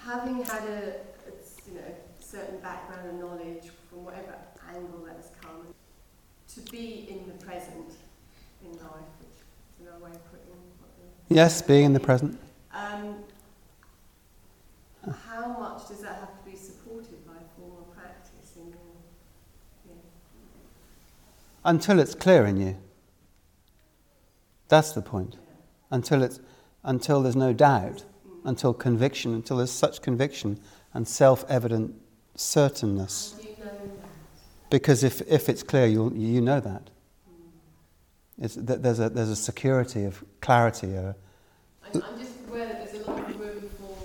having had a certain background and knowledge from whatever angle that's come, to be in the present in life, which is another way of putting what yes, being in the present. How much does that have to be supported by formal practice in your, Until it's clear in you. That's the point. Yeah. Until there's no doubt, until conviction, until there's such conviction and self-evident certainness. How do you know that? Because if it's clear, you know that. There's a security of clarity. I'm just aware that there's a lot of room for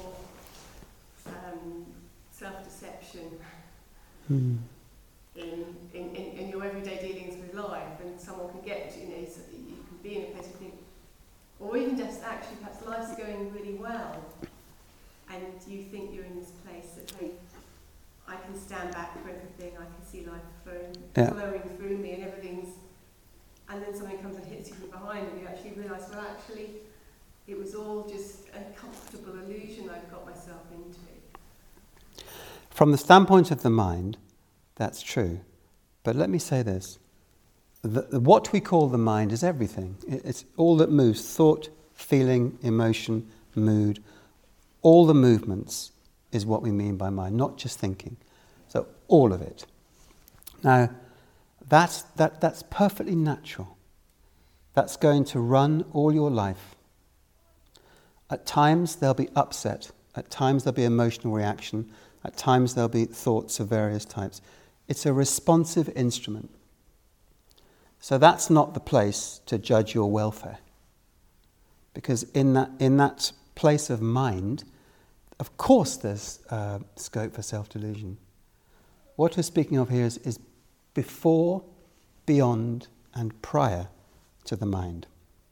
self-deception in your everyday dealings with life, and someone can get, so you can be in a place of think, or even just actually perhaps life's going really well, and you think you're in this place that, hey, I can stand back for everything, I can see life flowing through me and everything's, and then something comes and hits you from behind and you actually realise, well actually, it was all just a comfortable illusion I've got myself into. From the standpoint of the mind, that's true. But let me say this. What we call the mind is everything. It's all that moves. Thought, feeling, emotion, mood. All the movements is what we mean by mind, not just thinking. So all of it. Now, that's perfectly natural. That's going to run all your life. At times there'll be upset. At times there'll be emotional reaction. At times there'll be thoughts of various types. It's a responsive instrument. So that's not the place to judge your welfare. Because in that place of mind, of course there's scope for self-delusion. What we're speaking of here is before, beyond, and prior to the mind.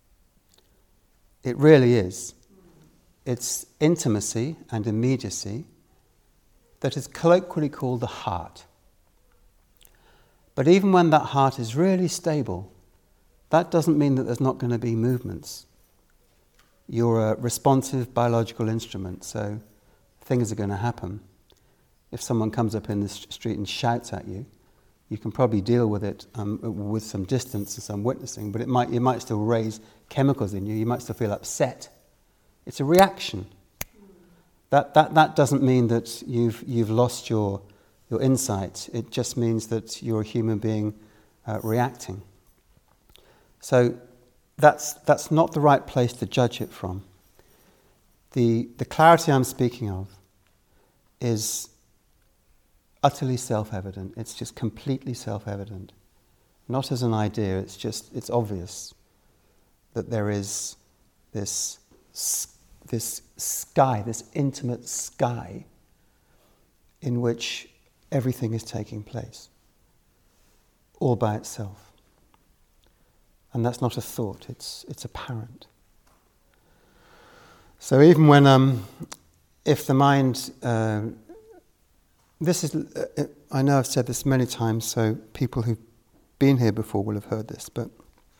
It really is. It's intimacy and immediacy that is colloquially called the heart. But even when that heart is really stable, that doesn't mean that there's not going to be movements. You're a responsive biological instrument, so things are going to happen. If someone comes up in the street and shouts at you, you can probably deal with it with some distance and some witnessing, but it might still raise chemicals in you. You might still feel upset. It's a reaction. That doesn't mean that you've lost your insight. It just means that you're a human being reacting. So that's not the right place to judge it from. The clarity I'm speaking of is utterly self-evident. It's just completely self-evident. Not as an idea, it's obvious that there is this sky, this intimate sky in which everything is taking place, all by itself. And that's not a thought, it's apparent. So even when, if the mind, this is, I know I've said this many times, so people who've been here before will have heard this, but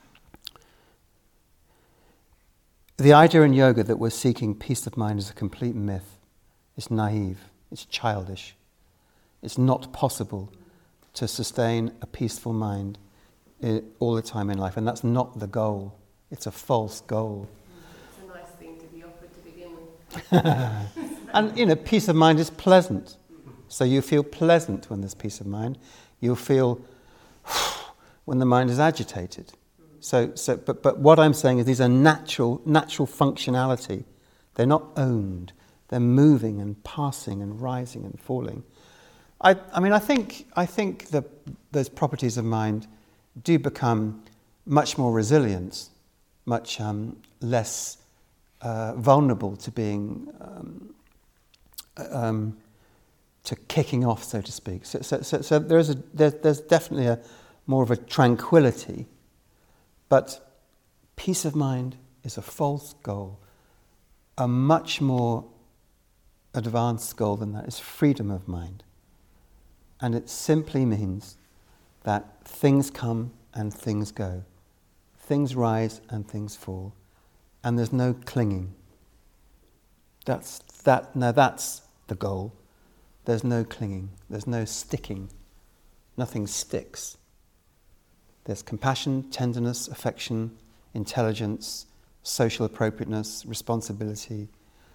the idea in yoga that we're seeking peace of mind is a complete myth. It's naive, it's childish. It's not possible to sustain a peaceful mind all the time in life, and that's not the goal. It's a false goal. It's a nice thing to be offered to begin with. And peace of mind is pleasant. So you feel pleasant when there's peace of mind. You'll feel when the mind is agitated. But what I'm saying is these are natural functionality. They're not owned. They're moving and passing and rising and falling. I think that those properties of mind do become much more resilient, much less vulnerable to being to kicking off, so to speak. So there's definitely more of a tranquility, but peace of mind is a false goal. A much more advanced goal than that is freedom of mind. And it simply means that things come and things go. Things rise and things fall. And there's no clinging. That's the goal, there's no clinging, there's no sticking, nothing sticks. There's compassion, tenderness, affection, intelligence, social appropriateness, responsibility.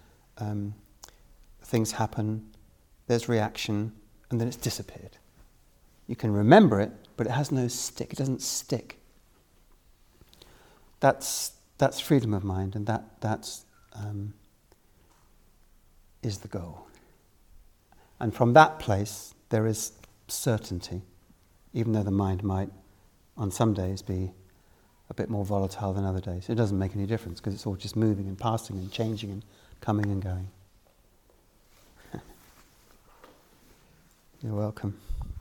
Things happen, there's reaction, and then it's disappeared. You can remember it, but it has no stick, it doesn't stick. That's freedom of mind, and that is the goal. And from that place, there is certainty, even though the mind might, on some days, be a bit more volatile than other days. It doesn't make any difference, because it's all just moving and passing and changing and coming and going. You're welcome.